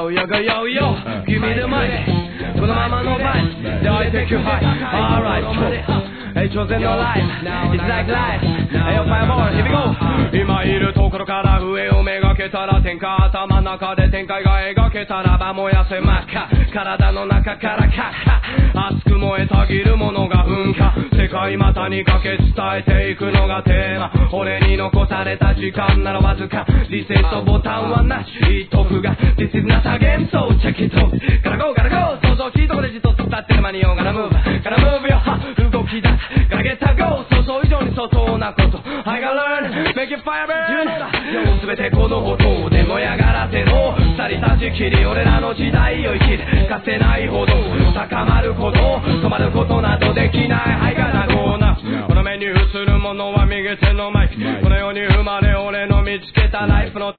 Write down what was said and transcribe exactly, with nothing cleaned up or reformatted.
Yo, yo, go, yo, yo, give me the mic. このままのバイスで I take you high. Alright, Hey, chosen no life. It's like life. Hey, yo, fireball, here we go. 今いるところから上をめがけたら天下頭の中で展開が描けたらば燃やせ真っ赤体の中からカッカ熱く燃えたぎるものが噴火世界股にかけ伝えていくのがテーマ俺に残された時間ならわずかリセットボタンはなしトフが This is not a game so check it out Gotta go, gotta go 想像しいとこでじっと立ってる間によ Gotta move, gotta move yo 動き出す Gotta get a go 想像以上に相当なこと I gotta learn, make it fire burn すべてこの音で燃え上がらせろ二人立ちきり俺らの時代を生きるかつてないほど高まること止まることなどできないはいがなこうなこの目に映るものは右手のマイクこの世に生まれ俺の見つけたライフの